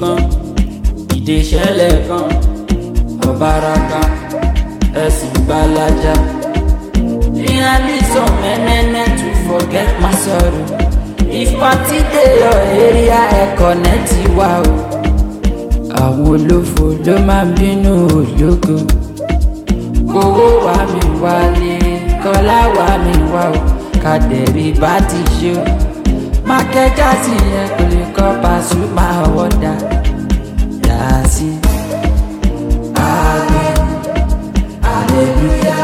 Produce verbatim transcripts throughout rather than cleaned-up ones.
kan ìdè ṣẹlẹ̀ kan ọ̀bàràkà ẹ̀sìn gbalaja. I need some mẹ́nẹ́nẹ́ to forget my sorrow. If party dey your area ẹ connect wa o. Àwọn olófo ló máa ń bínú ológo. Owó wa mi wálé, kọ́lá wa mi wá o. Kàdẹ̀rí bá ti ṣe o. Mákẹ́jà sí yẹn kò lè kọ́ Pasuma wọ́dà. Yàásí. Amen. Hallelujah.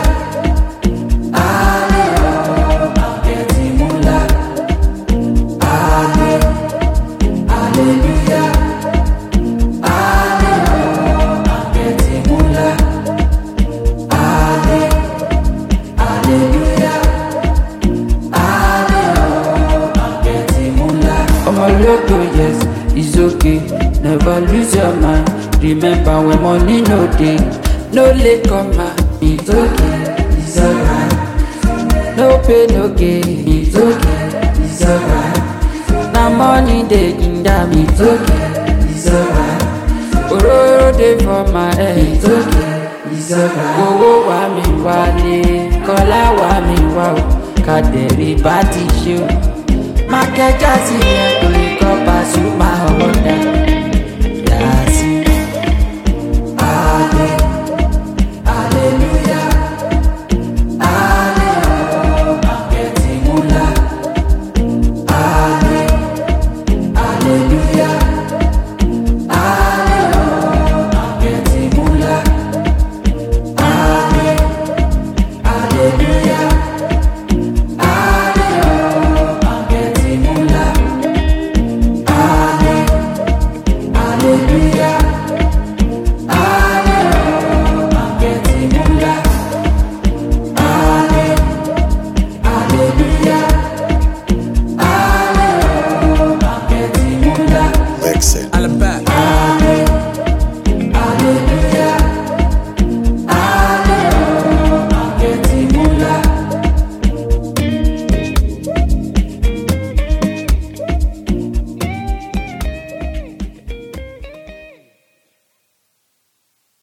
Yes, it's okay, never lose your mind. Remember when money no day, no late come out. It's okay, it's alright. No pay, no gain. It's okay, it's alright. Now money day in that. It's okay, it's alright. Ororo day for my head. It's okay, it's alright. Owó wa mi wálé, kọ́lá wa mi wá o. Kàdẹ̀rí bá ti ṣe o. Mákẹ́jà sí yẹn kò lè kọ́ Pasuma wọ́dà.